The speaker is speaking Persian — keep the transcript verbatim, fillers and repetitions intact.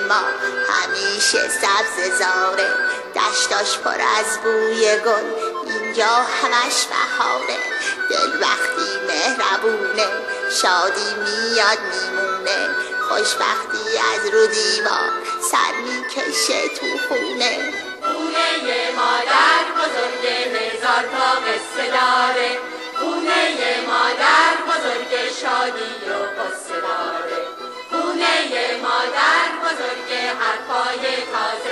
ما همیشه سبز زاره، دشتاش پر از بوی گل، اینجا همش بهاره. دل وقتی مهربونه شادی میاد میمونه، خوشبختی از رو دیوار سر میکشه تو خونه. خونه مادر بزرگ هزار تا قصه داره، خونه مادر بزرگ شادی و قصه داره، خونه مادر بزرگ حرفای تازه